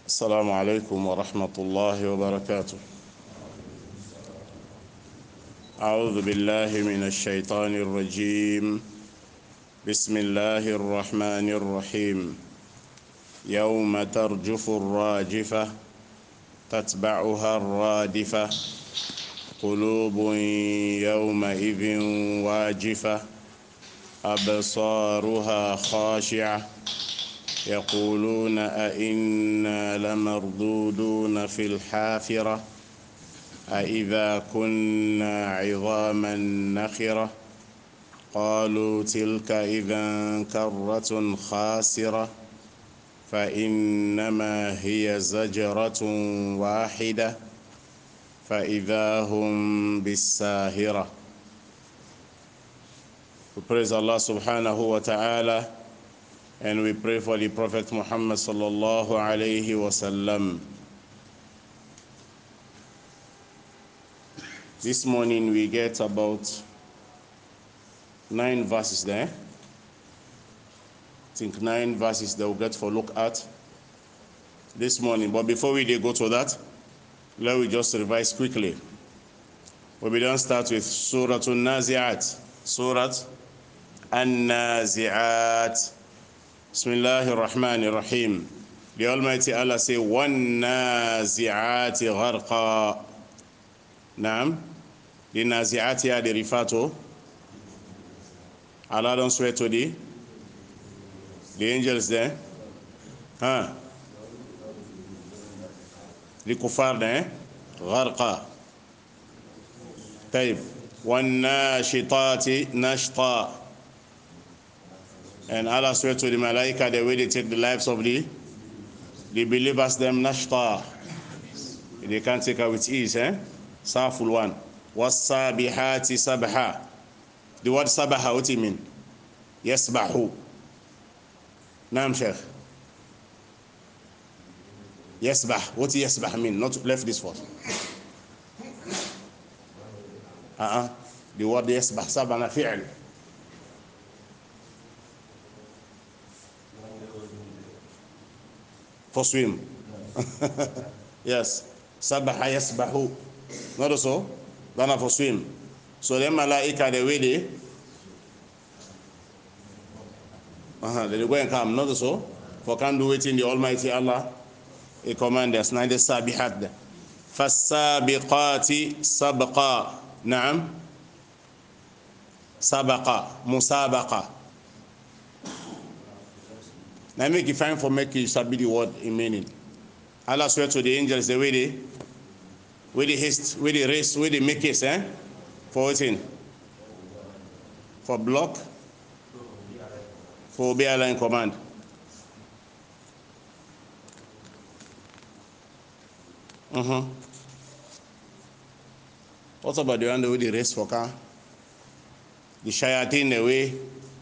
السلام عليكم ورحمة الله وبركاته. أعوذ بالله من الشيطان الرجيم. بسم الله الرحمن الرحيم. يوم ترجف الراجفة تتبعها الرادفة قلوب يومئذ واجفة أبصارها خاشعة يقولون أئنا لمردودون في الحافرة أئذا كنا عظاما نخرة قالوا تلك إذا كرة خاسرة فإنما هي زجرة واحدة فإذا هم بالساهرة. We praise Allah subhanahu wa ta'ala and we pray for the Prophet Muhammad sallallahu alayhi wa sallam. This morning we get about 9 verses there. I think 9 verses that we'll get for look at this morning. But before we go to that, let me just revise quickly. We don't start with Surah An-Nazi'at. Surah An-Nazi'at. Bismillahir Rahmanir Rahim. The Almighty Allah say, وَالنَّازِعَاتِ غَرْقًا. Naam. The Nazi'at here they refer to. Allah don't swear to the angels there. The kuffar there. غَرْقًا. طيب. وَالنَّاشِطَاتِ نَشْطًا. And Allah swear to the malaika the way they take the lives of the believers them nashta. They can't take her with ease, Saful one. Was-sabihati sabha. The word sabaha, what do you mean? Yasbahu. Naam Sheikh. Yasbah. What does yasbah mean? Not left this first. The word yasbah sabana fi'l. For swim. Yes. Sabaha yasbahu. Not so? Dana for swim. So them malaika the way they go and come. Not so? For can do it in the Almighty Allah. He commands us. Now the sabihat there. فَالسَّابِقَاتِ سَبْقًا. Naam. Sabaqa. Musabaqa. Now make it fine for making you sabi the word in meaning. Allah swear to the angels the way they haste, way they race, way they make it, for waiting. For block, for obey Allah in command. What about the one the way they race for car? The shayateen the way.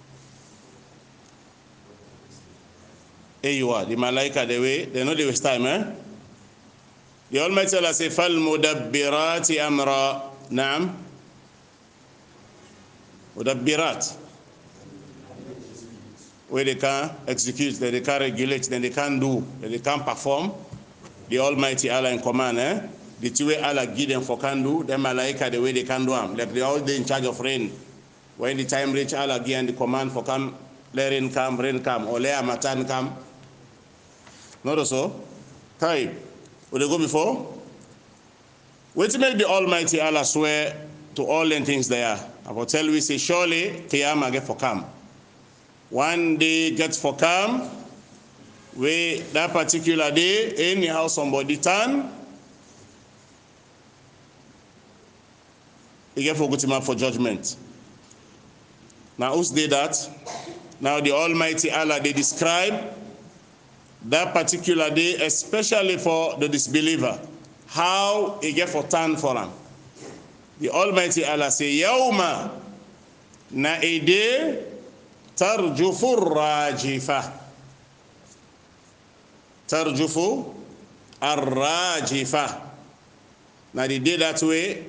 You are the malaika the way they know they waste time, The Almighty Allah say فَالْمُدَبِّرَاتِ أَمْرًا. Naam. Mudabbirat. Where they can execute, that they can regulate, then they can do, that they can perform. The Almighty Allah in command, The two way Allah give them for can do, the malaika the way they can do them. Like they all in charge of rain. When the time reach, Allah give them the command for come, let rain come, or let matan come. Not so. Type. Would they go before? Wait to make the Almighty Allah swear to all the things there. I will tell we say surely Qiyamah get for come. One day gets for come. We that particular day, anyhow somebody turn. He get for good for judgment. Now who's did that? Now the Almighty Allah they describe that particular day, especially for the disbeliever, how he get for turn for them. The Almighty Allah say, Yawma na a day tarjufu rajifa. Tarjufu ar-rajifa. Now the day that way,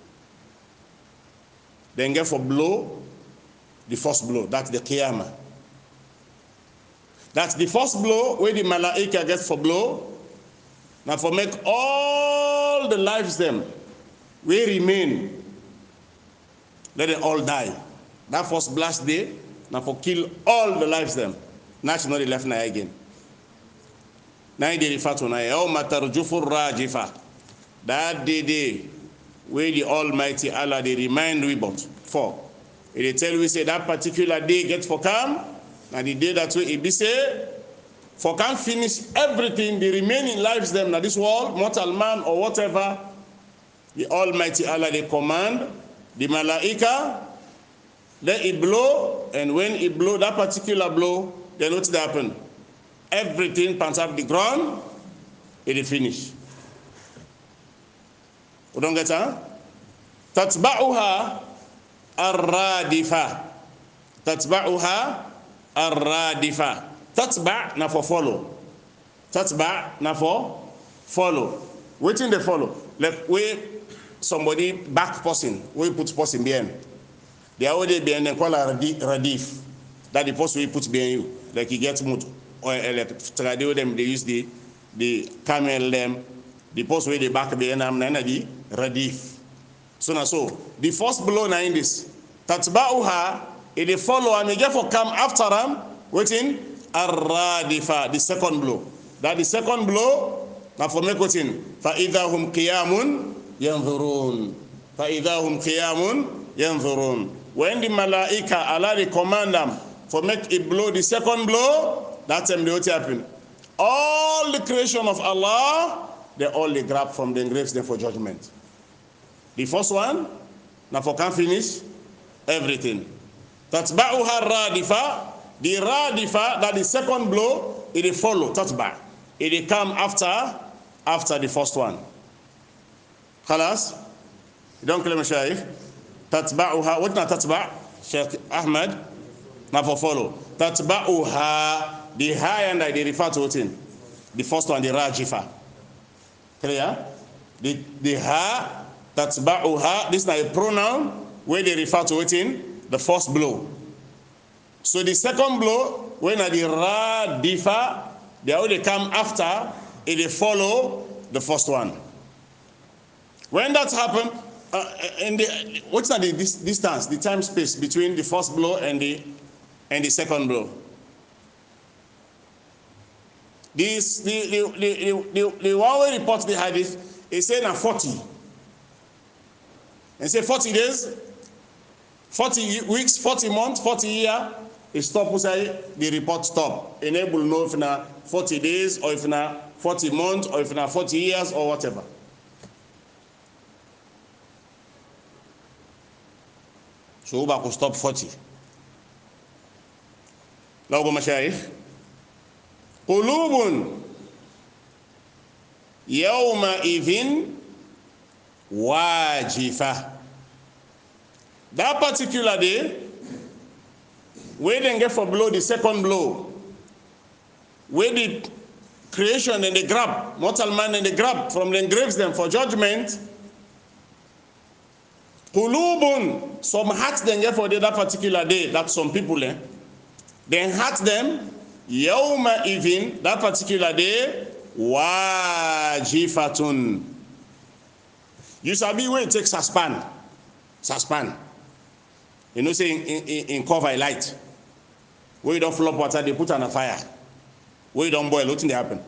then get for blow, the first blow, that's the Qiyamah. That's the first blow where the Malaika gets for blow. Now for make all the lives them we remain, let them all die. That first blast day, now for kill all the lives them. Nationally left now again. Now they refer to now, oh matarjufur rajifa. That day where the Almighty Allah they remind we about for. They tell we say that particular day get for come, and the day that we be say for can finish everything, the remaining lives them now this world, mortal man or whatever, the Almighty Allah they command the malaika, let it blow, and when it blow that particular blow, then what's happen? Everything pans up the ground, it is finished. You don't get that? Tatba'uha ar-radifa. Tatba'uha ar-radifa. Tatba' na for follow. Tatba' na for follow. Waiting they follow. Like we somebody back person, we put person behind. They already behind them call a radif. That the person we put behind you. Like he gets mood or like tradio them, they use the camel them, the post where they back behind them, and the radif. So now so the first blow now in this. Tatba'uha, if they follow and they get for come after them, waiting ar-radifa, the second blow. That the second blow, now for make waiting. فَإِذَا هُمْ قِيَامٌ يَنْظُرُونَ فَإِذَا هُمْ قِيَامٌ يَنْظُرُونَ. When the malaika Allah they command them for make it blow the second blow, that time they what happen. All the creation of Allah, they all they grab from the graves there for judgment. The first one, now for can finish everything. Tatba'uha radifa. The radifa, that the second blow, it follow tatba. It come after the first one. Khalas? You don't claim Shaykh. Tatba'uha. What not tatba'? Sheikh Ahmed. Now for follow. Tatba'uha. The high and they refer to it in. The first one, the rajifa. Clear? The ha, tatba'uha. This is not a pronoun where they refer to it in the first blow. So the second blow, when the radifa, they already come after, it follow the first one. When that happens, what's the distance, the time space between the first blow and the second blow? The one way report the hadith is saying 40. And say 40 days, 40 weeks, 40 months, 40 years. It stop say the report stop. Enable know if na 40 days or if na 40 months or if na 40 years or whatever. So we could stop 40. Law mashayikh. Qulubun yawma idhin wajifa. That particular day, where they get for blow the second blow, where the creation and the grab, mortal man and the grab from the graves them for judgment. Qulubun, some hearts they get for that particular day, that some people then heart them, yawma idhin, that particular day, wajifatun. You sabi where it takes suspan. You know, say in cover a light. Where you don't flop water, they put on a fire. Where you don't boil, what thing they happen?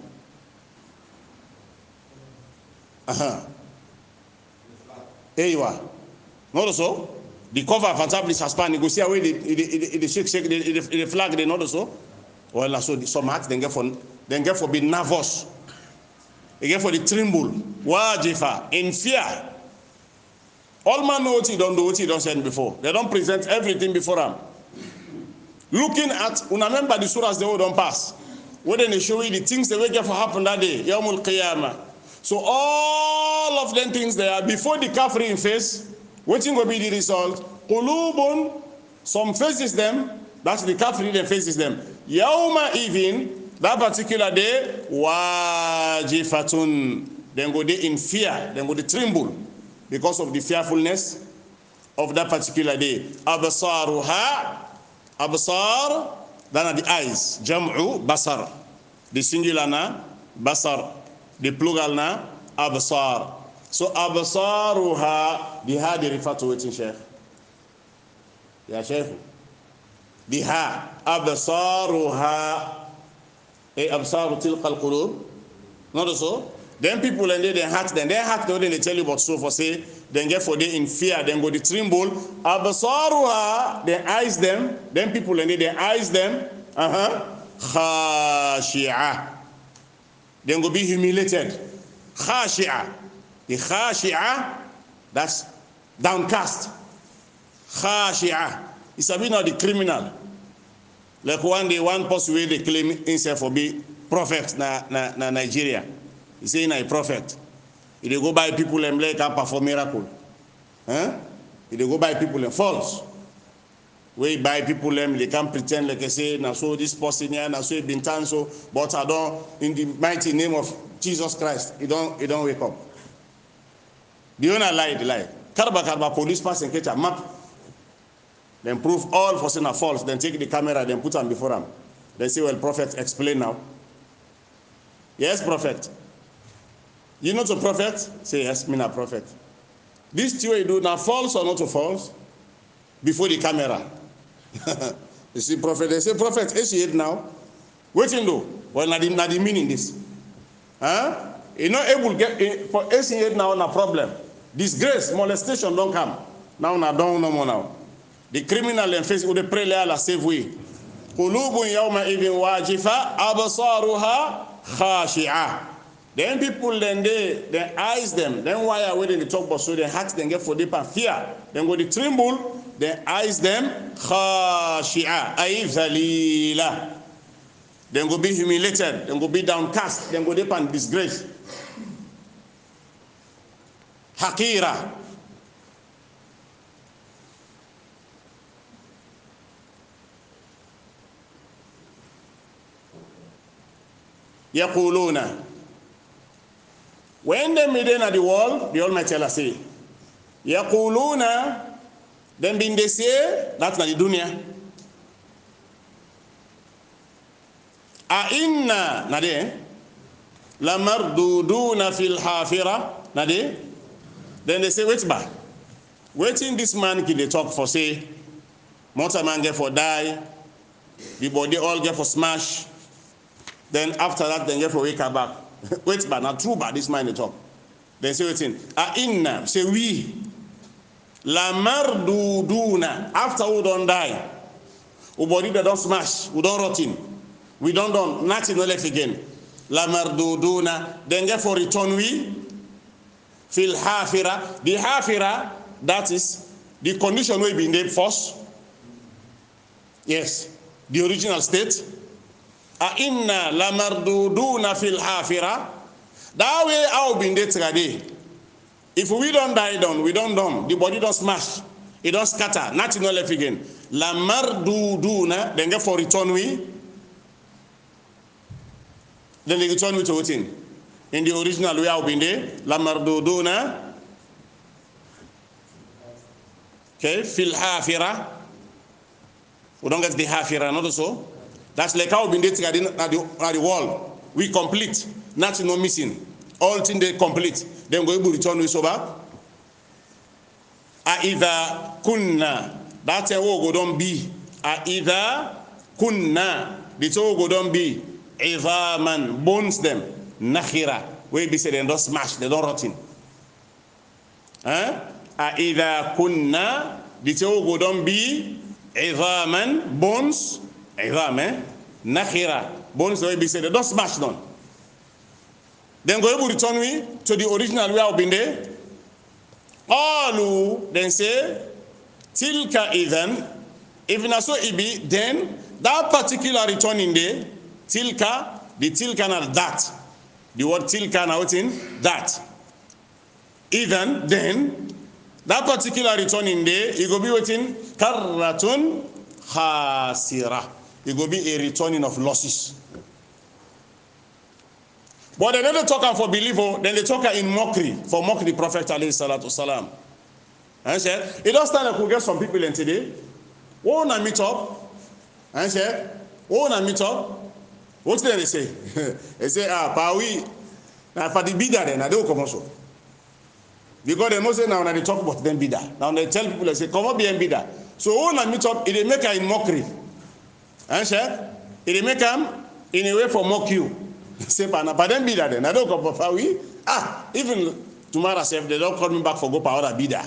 There you are. Not so. The cover for example is suspan. You go see away the shake the flag. They not so. Well, so some hearts then get for be nervous. They get for the tremble. Wajifa in fear. All man know what he don't do, what he don't send before. They don't present everything before them. Looking at, remember the surahs they don't pass. When they show you the things that will get for happen that day, Yawmul Qiyamah. So all of them things there before the kafir in face, waiting will be the result. Qulubun, some faces them, that's the kafir that faces them. Yawma even, that particular day, wajifatun. Then go there in fear, then go they tremble. Because of the fearfulness of that particular day. Absaruha, absar, then are the eyes. Jam'u basar. The singular na basar. The plural na absar. So absaruha, the ha they refer to it in Sheikh. Ya Sheikh. The ha absaruha. Absaru tilqa al-qulub. Not so. Then people and they heart then they tell you about so for say then get for they in fear then go the tremble absaruha they eyes them then people and they eyes them khashi'a then go be humiliated khashi'a the khashi'a that's downcast khashi'a it's a bit now the criminal like one day one person where they claim himself for be prophet na Nigeria. He say na a prophet. He go by people and like can perform miracle. He go by people and false. Where by people they can pretend like I say now so this person here now so he been done so but I don't in the mighty name of Jesus Christ. He don't wake up. The owner lie. Karba police person catch a map. Then prove all for saying are false. Then take the camera then put them before them. Then say well prophet explain now. Yes prophet. You not a prophet? Say yes, me not prophet. This two you do now false or not false? Before the camera. You see prophet, they say prophet, is it now? Waiting though. Well, not the meaning this. You not able to get for it now no problem. Disgrace, molestation don't come. Now don't no more now. The criminal and face with the pray la save way. Qulubun yawma idhin wajifa absaruha khashi'a. Then people then they eyes them. Then why are we in the talk but so they hearts then get for deep and fear. Then go the tremble, then eyes them khashi'a ay zalila. Then go be humiliated, then go be downcast, then go deep and disgrace. Hakira. Yaquluna. When they meet at the wall, the Almighty Allah say, Yaquluna, then being they say, that's not the dunya. A inna, nade, la marduduna fil hafira, nade. Then they say, wait back. Waiting this man can they talk for say, motor man get for die, the body all get for smash. Then after that, then get for wake her back. Wait, but not true, but this man they talk. Then say what's in. Inna, say we. La marduduna. After we don't die. We body that don't smash. We don't rot in. We don't nothing no left again. La marduduna. Then get for return we. Fil hafira. The hafira, that is the condition we be in the first. Yes. The original state. Inna la marduduna fil hafira. That way I will be in there today. If we don't die down, we don't the body don't smash, it don't scatter, nothing no left again. La marduduna, then get for return we. Then they return we to what in the original way I will be in there. La marduduna. Okay, fil hafira. We don't get the hafira, not so. That's like how we've been dating at the wall. We complete. Nothing no missing. All things they complete. Then go able to return with sober. Either kunna. That's a wo go don't be. Either kunna. The two go don't be. Either man bones them. Nakhira. Where be said they don't smash. They don't rot in. Either kunna. The two go don't be. Either man bones. Nakhira. Bones will be said, they don't smash down. Then go able to return we to the original way I've been there. All then say, Tilka even, if not so it be, then that particular return in there, Tilka, the Tilka na that. The word Tilka na what in? That. Even, then, that particular return in there, it will be waiting, Karratun khasira. It will be a returning of losses. But they don't talk for believer, then they talk in mockery, for mock the Prophet alayhi salatu salam. And said, it does stand up to get some people in today. Won't I meet up? And said, won't I meet up? What did they say? They say, Pawi, Now for the bidder then, I don't come also. Because they know say now when they talk about them bidder. Now they tell people, they say, come up be a bidder. So when I meet up, it make her in mockery. Answer? It make them in a way for mock you. Say, but then bidder then, I don't come for we. Even tomorrow, if they don't call me back for go power a bidder.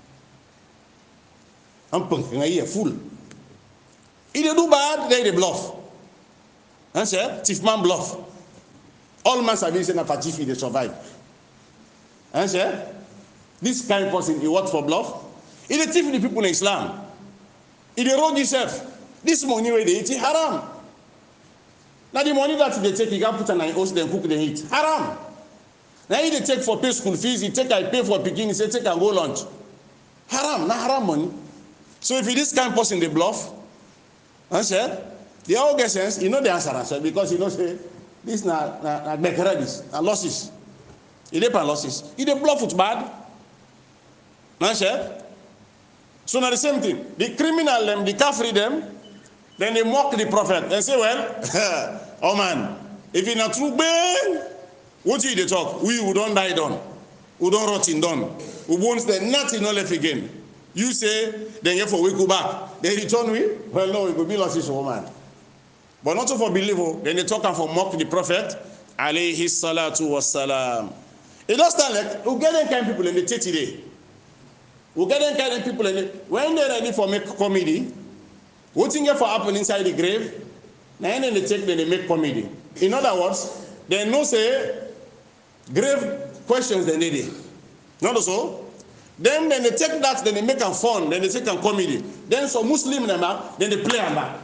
I'm punking a year full. If they do bad, they bluff. Answer? Thief man bluff. All man service in a party they survive. Answer? This kind of person, he works for bluff. He dey thief the people in Islam. He dey rob himself. This money where they eat is haram. Now the money that they take, he can put on an host, then cook, then eat. Haram. Now he dey take for pay school fees, he take I pay for picking, he say take and go lunch. Haram, not haram money. So if this kind of person they bluff, answer, they all get sense, you know the answer, because you know say this na this na losses. He dey pay losses. He dey bluff with bad. Answer. So now the same thing. The criminal them, the kafir them, then they mock the prophet and say, well, oh man, if it's not true, bang, what do you talk? We don't die done. We don't rot in done. We won't stay nothing left again. You say, then you for we go back. They return we? Well, no, it will be lost this woman. But not for believer, then they talk and for mock the prophet, alayhi salatu wassalam. It does stand like, we get them kind of people in the tea today. We get them kind of people in the, when they're ready for make comedy, what thing for happen inside the grave, then they take, then they make comedy. In other words, they know say, grave questions they need it. Not so? Then they take that, then they make them fun, then they take them comedy. Then some Muslim then they play them back.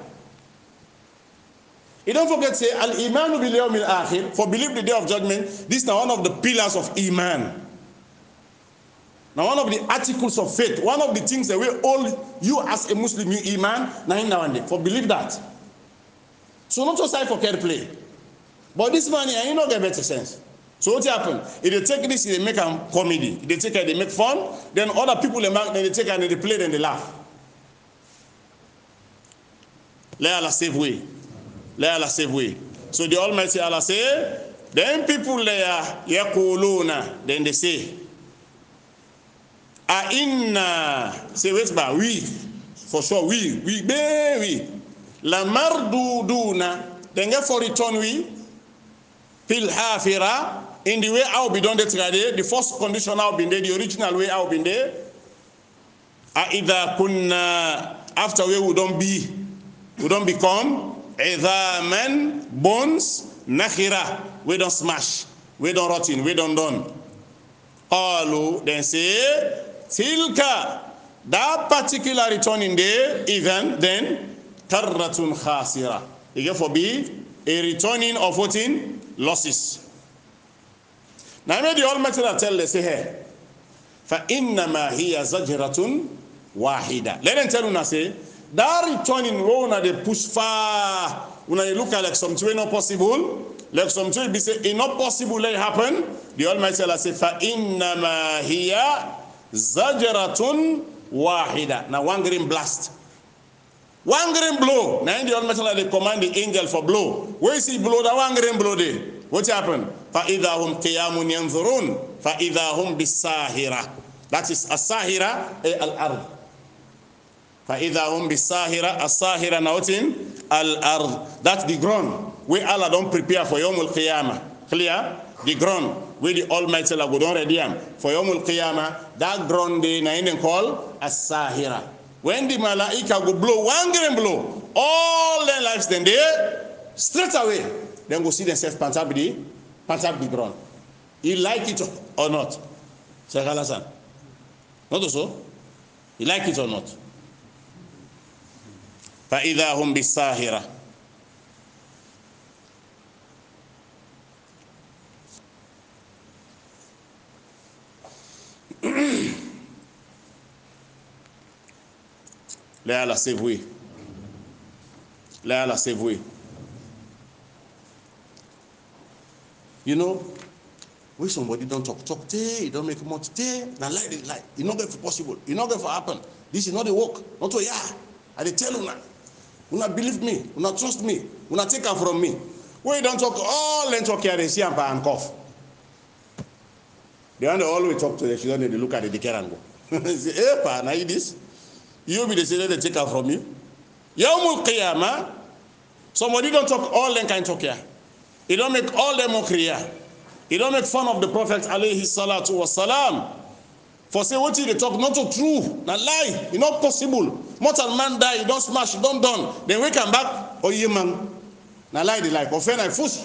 You don't forget say al-iman bil yawmil akhir, for believe the day of judgment. This is now one of the pillars of iman. Now one of the articles of faith, one of the things that we all, you as a Muslim, you iman, now and then, for believe that. So not just for care play. But this money, you know get better sense. So what happen? If they take this, they make a comedy. If they take it, they make fun. Then other people then they take it and they play, then they laugh. Let Allah save way. Let Allah save way. So the Almighty Allah say, then people there yaquluna, then they say, a inna, say wait ba, we, for sure we la marduduna, then get for return we, fil hafira, in the way I will be done the first condition I will be there, the original way I will be there. A idha kunna, after we don't become idhaman, bones, nakhira, we don't smash, we don't rotten, we don't done. Qalu, then say, tilka, that particular returning day, even then, karratun khasira. It therefore be a returning of what in losses. Now, may the Almighty tell us, say, hey, فَإِنَّمَا هِيَ زَجْرَةٌ وَاحِدَةٌ. Let them tell you, say, that returning road, they push far, when they look at like something not possible, like something be say, it's not possible let it happen. The Almighty Allah say, فَإِنَّمَا هِيَ زَجْرَةٌ وَاحِدَةٌ. Now one green blast. One green blow. Now in the Almighty Allah, they command the angel for blow. Where you see blow, that one green blow there. What happened? فَإِذَا هُمْ قِيَامٌ يَنْظُرُونَ فَإِذَا هُمْ بِالسَّاهِرَةِ. That is as-sahira al-ard. فَإِذَا هُمْ بِالسَّاهِرَةِ. As-sahira nautin al-ard. That's the ground where Allah don't prepare for Yawmul Qiyamah. Clear? The ground where the Almighty Allah go down ready for Yawmul Qiyamah. That ground they na call as-sahira. When the malaika go blow one green blow, all their lives then they straight away then go see themselves pantab the ground. You like it or not? Sheikh Alasan. Not so? You like it or not? فَإِذَا هُمْ بِالسَّاهِرَةِ. Let Allah save we. Let Allah save we. You know, when somebody don't talk, you don't make much, now lie, it's not going to be possible. It's not going to happen. This is not the work. Not to, yeah. I tell you now. You not believe me. You not trust me. You not take her from me. When you don't talk, all then talk here, they see and cough. The one they always talk to the children, they look at the decay and go. Say, hey, pa, now this? You be the same they take her from you. Yawmul Qiyamah, somebody don't talk all them kind talk here. He don't make all them mockery here. He don't make fun of the Prophet alayhi salatu wasalam. For say what they talk not so true, not lie, it's not possible. Mortal man die, you don't smash, you don't done. Then we come back, oh yeah man, now lie the life, offend and fush.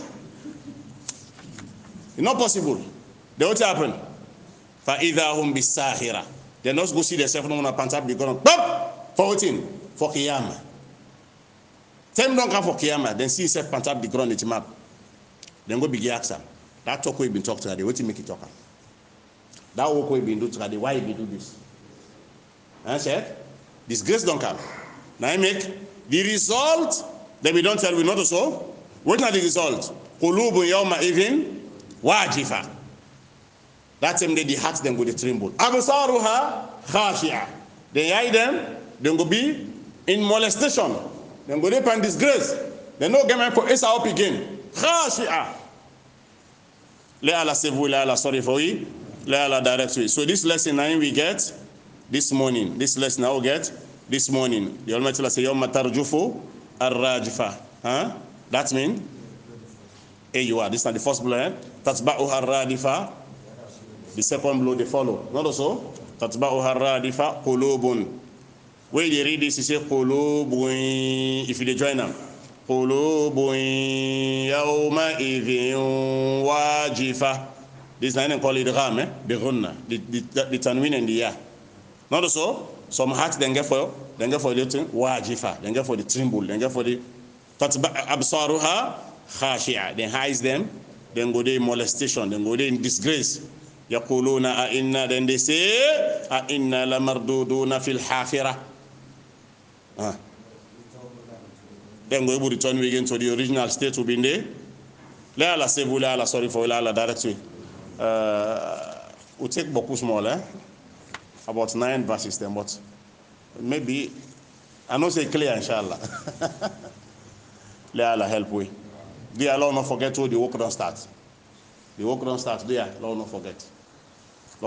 It's not possible. Then what happen? فَإِذَا هُمْ بِالسَّاهِرَةِ. They not go see themselves no one pants up, they gonna pop for waiting for Qiyamah. Them don't come for Qiyamah, then see himself pants up the ground in the map. Then go begin ask them. That talk we been talking to today, what you make it talk? That work we been doing today, why you do this? And I said, disgrace don't come. Now I make the result that we don't tell we not so. What are the result? Qulubu yawma idhin wajifa. That same day the hearts then go to tremble. Absaruha khashi'a. They eye them, then go be in molestation. Then go deep and disgrace. They no get for Isa up again. Khashi'a. Let Allah save you, let Allah sorry for you, let Allah direct you. So this lesson 9 we get this morning. This lesson now we get this morning. The Almighty Allah say, Yawma tarjufu ar-rajifa. Huh? That means, hey, you are. This is not the first blow. Tatba'u ar-radifa. The second blow they follow. Not also. Tatba'u ar-radifa qulubun. When you read this, you say qulubun. If you join them. Qulubun yawma idhin wajifa. This line call it ram, the ghunna, the tanwin and the ya. Not so. Some hearts then get for the little wajifa, then get for the tremble, then get for the absaruha khashi'a. Then hides them, then go there in molestation, then go there in disgrace. Yaquluna a inna, then they say a inna la marduduna fil hafira. Then we will return again to the original state will be in there. Let Allah save you, let Allah sorry for you, let Allah direct you. We'll take beaucoup small, about 9 verses then, but maybe I know say clear, inshallah. Let Allah help we. Dear Allah, not forget to the work don't start. The work don't start there, Lord, not forget.